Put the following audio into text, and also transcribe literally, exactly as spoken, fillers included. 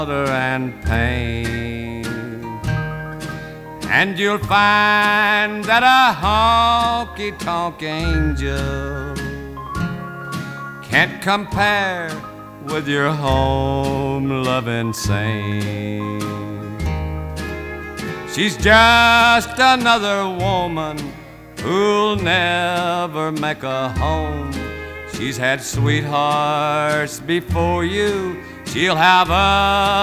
and pain, and you'll find that a honky-tonk angel can't compare with your home-loving saint. She's just another woman who'll never make a home. She's had sweethearts before you, she'll have a